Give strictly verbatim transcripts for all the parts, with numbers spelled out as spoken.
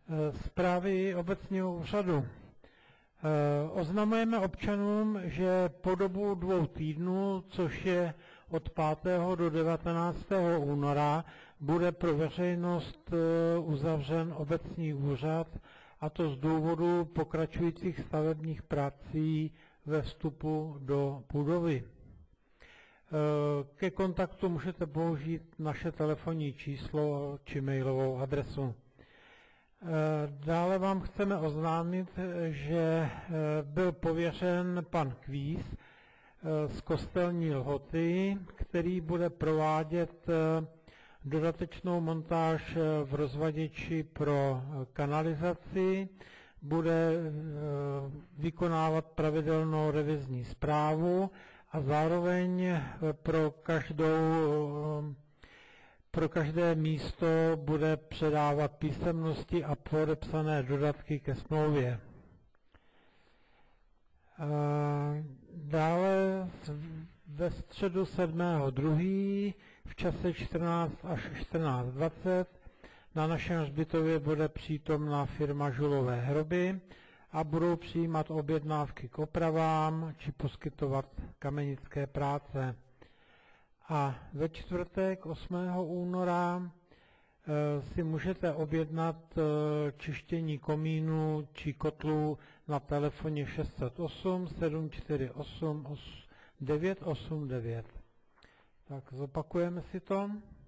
Zprávy obecního úřadu. Oznamujeme občanům, že po dobu dvou týdnů, což je od pátého do devatenáctého února, bude pro veřejnost uzavřen obecní úřad, a to z důvodu pokračujících stavebních prací ve vstupu do budovy. Ke kontaktu můžete použít naše telefonní číslo či mailovou adresu. Dále vám chceme oznámit, že byl pověřen pan Kvíz z Kostelní Lhoty, který bude provádět dodatečnou montáž v rozvaděči pro kanalizaci, bude vykonávat pravidelnou revizní zprávu a zároveň pro každou Pro každé místo bude předávat písemnosti a podepsané dodatky ke smlouvě. Dále ve středu sedmého druhého v čase čtrnáct až čtrnáct dvacet na našem hřbitově bude přítomná firma Žulové hroby a budou přijímat objednávky k opravám či poskytovat kamenické práce. A ve čtvrtek osmého února si můžete objednat čištění komínu či kotlů na telefoně šest set osm sedm čtyři osm devět osm devět. Tak zopakujeme si to.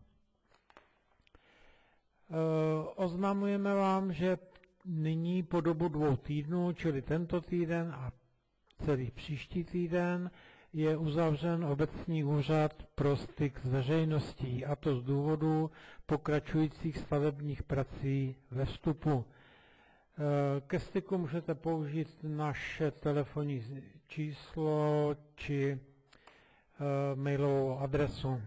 Oznamujeme vám, že nyní po dobu dvou týdnů, čili tento týden a celý příští týden, je uzavřen obecní úřad pro styk s veřejností, a to z důvodu pokračujících stavebních prací ve vstupu. Ke styku můžete použít naše telefonní číslo či mailovou adresu.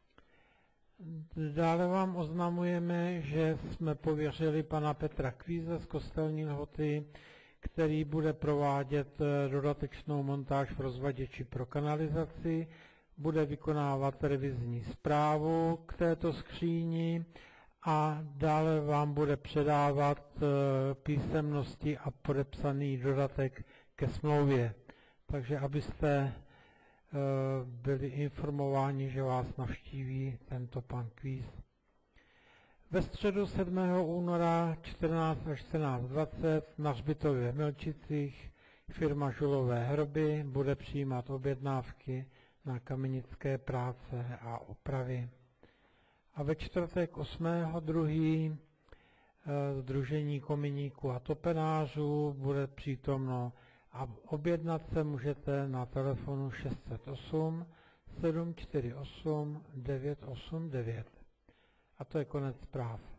Dále vám oznamujeme, že jsme pověřili pana Petra Kvíze z Kostelní Lhoty, který bude provádět dodatečnou montáž v rozvaděči pro kanalizaci, bude vykonávat revizní zprávu k této skříni a dále vám bude předávat písemnosti a podepsaný dodatek ke smlouvě. Takže abyste byli informováni, že vás navštíví tento pan Kvíz. Ve středu sedmého února čtrnáct až čtrnáct dvacet na hřbitově v Milčicích firma Žulové hroby bude přijímat objednávky na kamenické práce a opravy. A ve čtvrtek osmého druhého Sdružení kominíků a topenářů bude přítomno a objednat se můžete na telefonu šest set osm sedm čtyři osm devět osm devět. A to je konec zpráv.